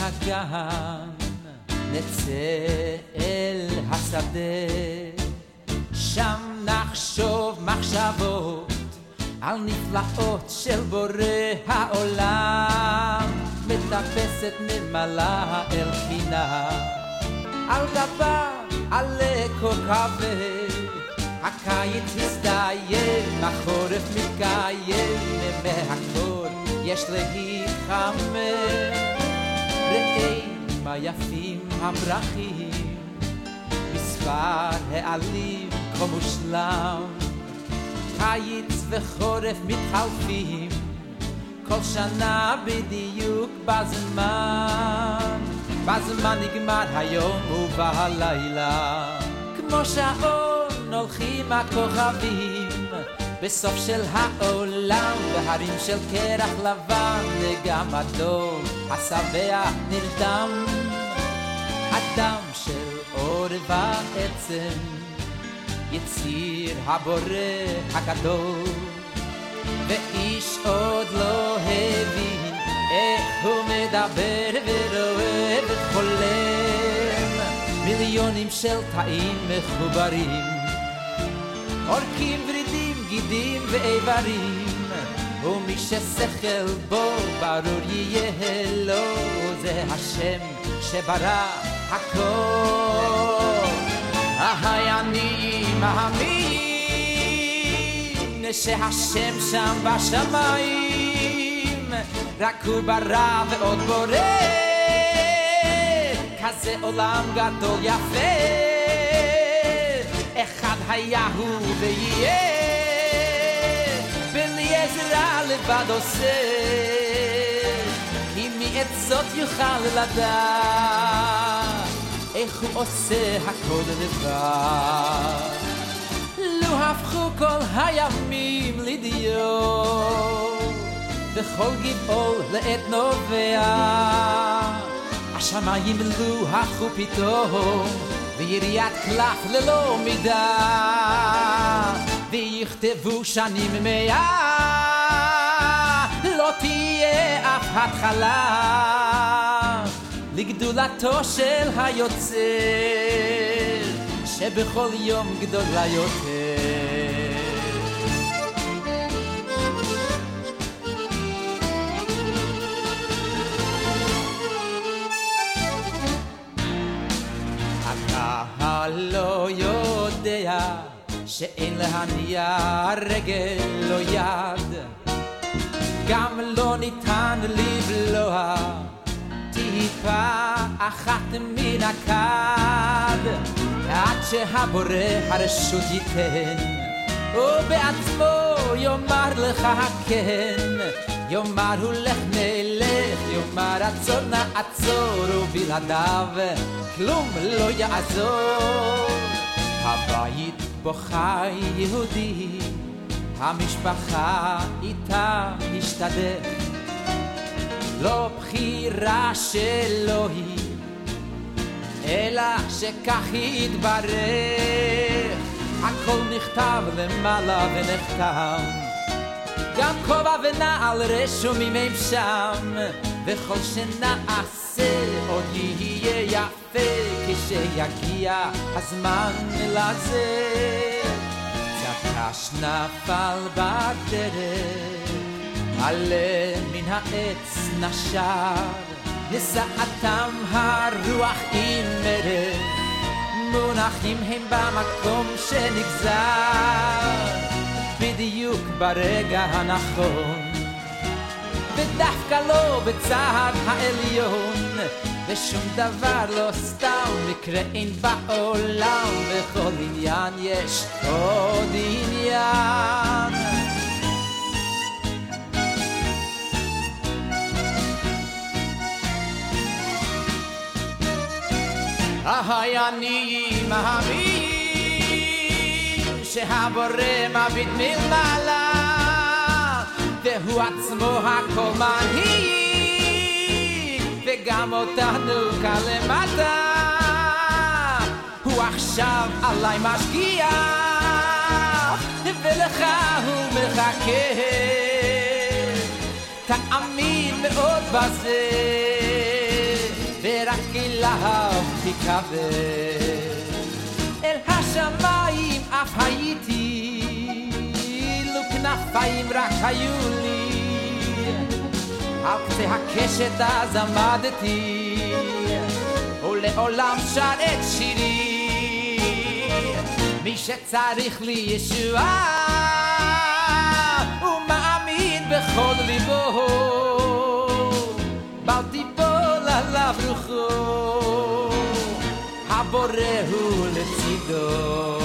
מהגן, נצא אל השדה, שם נחשוב מחשבות על נפלאות של בורא העולם, מטפסת נמלה אל פינה, על גבה עלה כוכבי, הקיץ מסתיים, החורף מתקיים, מהכל יש להתחמם. ראה מה יפים הפרחים, מספר העלים כה מושלם, קיץ וחורף מתחלפים, כל שנה בדיוק בזמן, בזמן נגמר היום ובלילה, כמו שעון הולכים הכוכבים, בסוף של העולם, בהרים של קרח לבן, גם הדור השבע נרדם, אדם של אור ועצם, יציר הבורא הגדול, ואיש עוד לא הבין איך הוא מדבר ורואה וחולם, מיליונים של תאים מחוברים, עורקים ורידים, גידים ואיברים, ומי ששכל בו ברור יהיה לו, זה השם שברא הכל. אני מאמין שהשם שם בשמיים, רק הוא ברא ועוד בורא, כזה עולם גדול יפה, אחד היה הוא ויהיה, בלי עזרה לבד עושה, אם מי את זאת יוכל לדעת איך הוא עושה הכל לבד. לו הפכו כל הימים לדיו, וכל גבעול לעת נובע, השמיים לו הפכו פתאום ויריית קלף ללא מידה, ויכתבו שנים 100, לא תהיה אף התחלה לגדולתו של היוצר, שבכל יום גדולה יותר. הקהל לא יודע שאין להניע רגל או יד, גם לא ניתן לבלוע טיפה אחת מן הכד, עד שהבורא הרשות ייתן, ובעצמו יאמר לך כן, יאמר הוא לך נלך, יאמר עצור נעצור, ובלעדיו כלום לא יעזור. הבית בו חי יהודי, המשפחה איתה השתדך, לא בחירה שלו היא, אלא שכך יתברך, הכל נכתב למעלה ונחתם, גם כובע ונעל רשומים הם שם, וכל שנעשה עוד יהיה יפה, כשיגיע הזמן לזה. צקש נפל בדרך, עלה מן העץ נשר, נשאתם הרוח עם מרד, מונחים הם במקום שנגזר, בדיוק ברגע הנכון, ודווקא לא בצד העליון, ושום דבר לא סתם מקרה אין בעולם, בכל עניין יש עוד עניין. אני מאמין שהבורא מביט מלמעלה, והוא עצמו הכל מנהיג, וגם אותנו כאן למטה, הוא עכשיו עליי משגיח, ולך הוא מחכה, תאמין מאוד בזה, ורק אליו תקווה. אל השמיים אף הייתי, לו כנפיים רק היו לי, על קצה הקשת אז עמדתי, ולעולם שר את שירי. מי שצריך לי ישועה, הוא מאמין בכל ליבו, בל תיפול עליו רוחו, הבורא הוא לצידו.